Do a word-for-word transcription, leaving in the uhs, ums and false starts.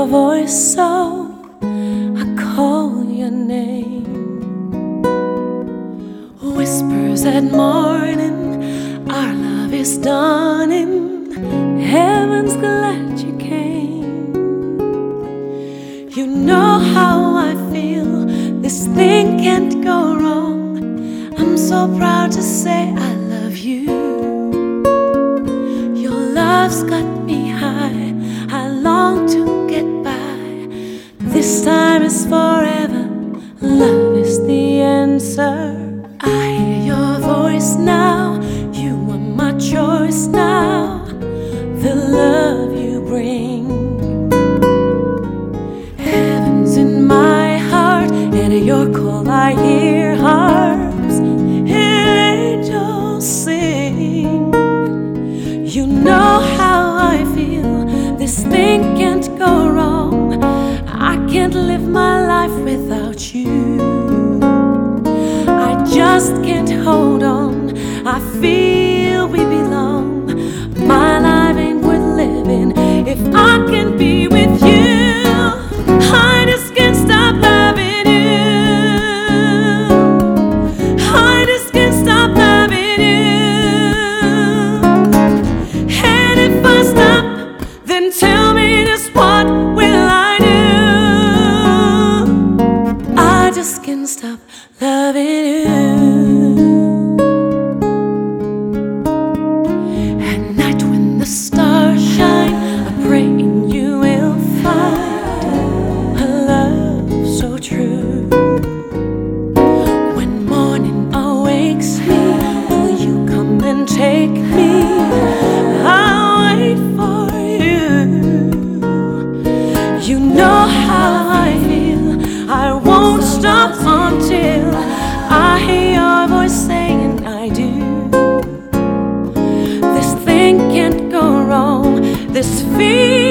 your voice, so I call your name. Whispers at morning, our love is dawning. Heaven's glad you came. You know how I feel, this thing can't go wrong. I'm so proud to say I love you. Your love's got me high, I long to get by. This time is forever, love is the answer. I hear your voice now, you are my choice now. The love you bring, heaven's in my heart, and at your call I hear harps and angels sing. You know how I feel, this thing can't go wrong. I can't live my life without you. I just can't hold on, I feel we belong. My life ain't worth living if I can't be with you. I just can't stop loving you. I just can't stop loving you. And if I stop, then tell me just what will I do? I just can't stop loving you. At night when the stars shine, I pray you will find a love so true. When morning awakes me, will you come and take me? I'll wait for you. You know how I feel, I won't stop until I hear your voice saying I do. This thing can't go wrong, this feeling